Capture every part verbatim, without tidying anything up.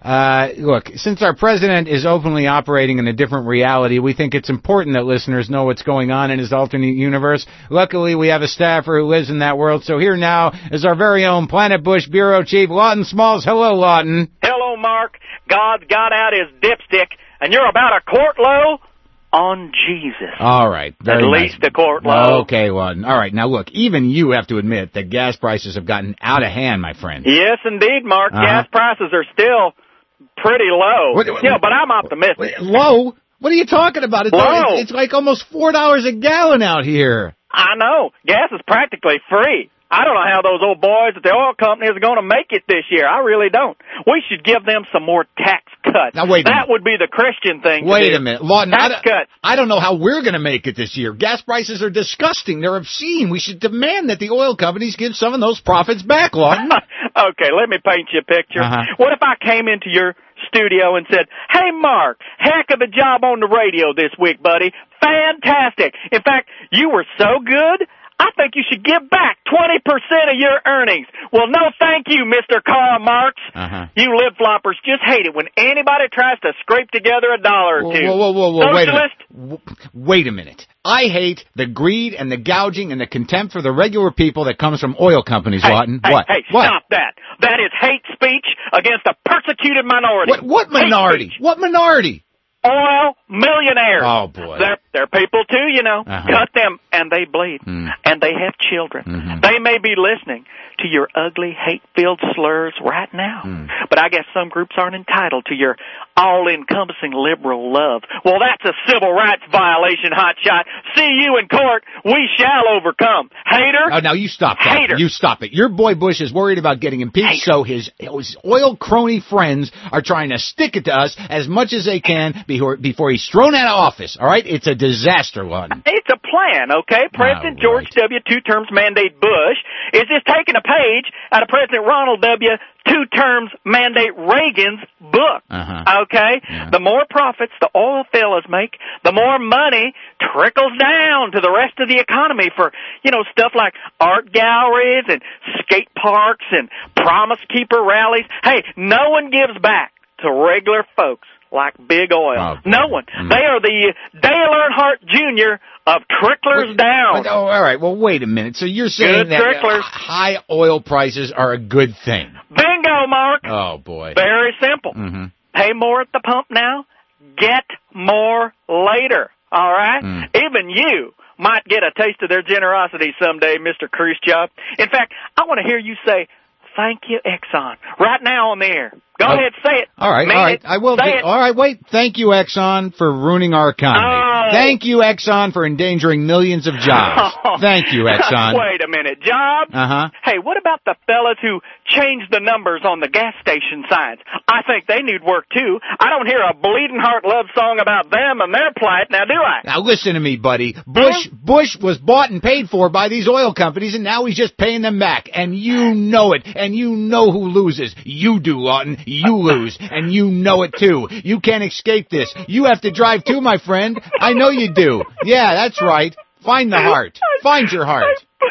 Uh, look, since our president is openly operating in a different reality, we think it's important that listeners know what's going on in his alternate universe. Luckily, we have a staffer who lives in that world, so here now is our very own Planet Bush Bureau Chief, Lawton Smalls. Hello, Lawton. Hello, Mark. God's got out his dipstick, and you're about a quart low on Jesus. All right. Very At nice. least a quart low. Okay, Lawton. All right. Now, look, even you have to admit that gas prices have gotten out of hand, my friend. Yes, indeed, Mark. Uh-huh. Gas prices are still pretty low. What, what, yeah, but I'm optimistic. What, low? What are you talking about? It's, low. It's, it's like almost four dollars a gallon out here. I know. Gas is practically free. I don't know how those old boys at the oil companies are going to make it this year. I really don't. We should give them some more tax cuts. Now, wait a that minute. would be the Christian thing Wait to do. a minute. Lawton, tax I don't, cuts. I don't know how we're going to make it this year. Gas prices are disgusting. They're obscene. We should demand that the oil companies give some of those profits back, Lawton. Okay, let me paint you a picture. Uh-huh. What if I came into your studio and said, hey, Mark, heck of a job on the radio this week, buddy. Fantastic. In fact, you were so good, I think you should give back twenty percent of your earnings. Well, no thank you, Mister Karl Marx. Uh-huh. You lip-floppers just hate it when anybody tries to scrape together a dollar or Whoa, two. whoa, whoa, whoa, whoa, wait a Socialist? minute. Wait a minute. I hate the greed and the gouging and the contempt for the regular people that comes from oil companies, Hey, Lawton. hey, What? hey, what? stop that. That is hate speech against a persecuted minority. What, what Hate minority? speech. What minority? Oil millionaires. Oh, boy. They're, they're people, too, you know. Uh-huh. Cut them, and they bleed. Mm. And they have children. Mm-hmm. They may be listening to your ugly, hate-filled slurs right now. Mm. But I guess some groups aren't entitled to your all-encompassing liberal love. Well, that's a civil rights violation, hotshot. See you in court. We shall overcome. Hater. Oh, now you stop that. Hater. You stop it. Your boy Bush is worried about getting impeached, Hater. so his, his oil crony friends are trying to stick it to us as much as they can before, before he's thrown out of office. All right? It's a disaster, Lawton. It's a plan, okay? President Oh, George right. W. Two Terms Mandate Bush is just taking a page out of President Ronald W. Two Terms Mandate Reagan's book, Uh-huh. okay? Yeah. The more profits the oil fellas make, the more money trickles down to the rest of the economy for, you know, stuff like art galleries and skate parks and Promise Keeper rallies. Hey, no one gives back to regular folks like big oil. Oh, no one. Mm. They are the Dale Earnhardt Junior of tricklers Wait, down. Oh, all right. Well, wait a minute. So you're saying Good that uh, tricklers. high oil prices are a good thing? Bingo, Mark. Oh, boy. Very simple. Mm-hmm. Pay more at the pump now, get more later. All right? Mm. Even you might get a taste of their generosity someday, Mister Khrushchev. In fact, I want to hear you say, thank you, Exxon, right now on the air. Go Oh. ahead, say it. All right, Mean all right. it. I will. Say do- it. All right, wait. Thank you, Exxon, for ruining our economy. Oh. Thank you, Exxon, for endangering millions of jobs. Thank you, Exxon. Wait a minute. Jobs? Uh-huh. Hey, what about the fellas who changed the numbers on the gas station signs? I think they need work, too. I don't hear a bleeding heart love song about them and their plight, now do I? Now listen to me, buddy. Bush Bush was bought and paid for by these oil companies, and now he's just paying them back. And you know it. And you know who loses. You do, Lawton. You lose. And you know it, too. You can't escape this. You have to drive, too, my friend. I know you do. Yeah, that's right. Find the heart. Find your heart.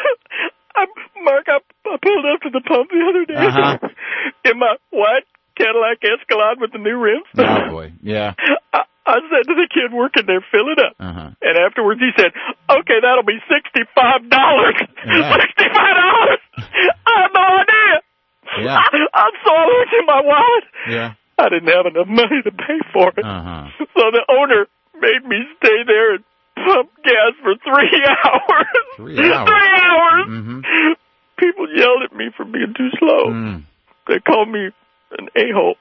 I, Mark, I, I pulled up to the pump the other day Uh-huh. in my white Cadillac Escalade with the new rims. Oh, boy. Yeah. I, I said to the kid working there, fill it up. Uh-huh. And afterwards he said, okay, that'll be sixty-five dollars. Yeah. sixty-five dollars! I had no idea. Yeah. I, I saw it looked in my wallet. Yeah. I didn't have enough money to pay for it. Uh-huh. So the owner made me stay there and pump gas for three hours. Three hours. Three hours. Mm-hmm. People yelled at me for being too slow. Mm. They called me an a-hole.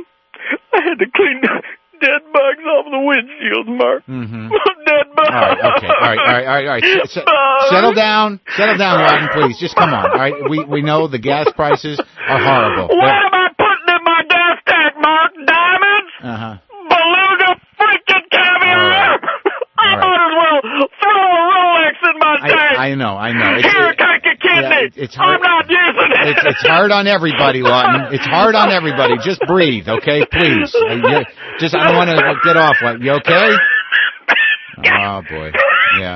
I had to clean dead bugs off the windshield, Mark. Mm-hmm. Dead bugs. All right, okay, all right, all right, all right, all right. S- s- Bugs. settle down, settle down, Lawton, please. Just come on, all right? We we know the gas prices are horrible. What am I putting in my gas tank, Mark? Diamonds? Uh huh. Beluga freaking caviar? All right. I All right. might as well throw a Rolex in my tank. I, I know, I know. It's, Here, it- take a kidney. yeah, it- it's hard. I'm not using it. It's, it's hard on everybody, Lawton. It's hard on everybody. Just breathe, okay? Please. Uh, you- just, I don't want to get off. Like, you okay? Oh, boy. Yeah.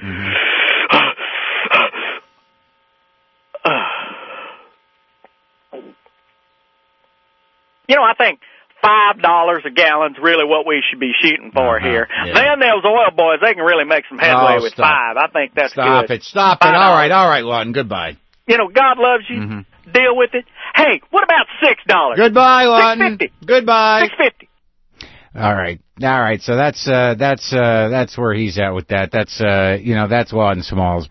Mm-hmm. You know, I think five dollars a gallon's really what we should be shooting for uh-huh, here. Yeah. Then those oil boys, they can really make some headway oh, with five. I think that's stop good. Stop it. Stop it. All right. All right, Lawton. Goodbye. You know, God loves you. Mm-hmm. Deal with it. Hey, what about six dollars? Goodbye, Lawton. six fifty. Goodbye. six fifty. All right. All right. So that's, uh, that's, uh, that's where he's at with that. That's, uh, you know, that's Lawton Smalls.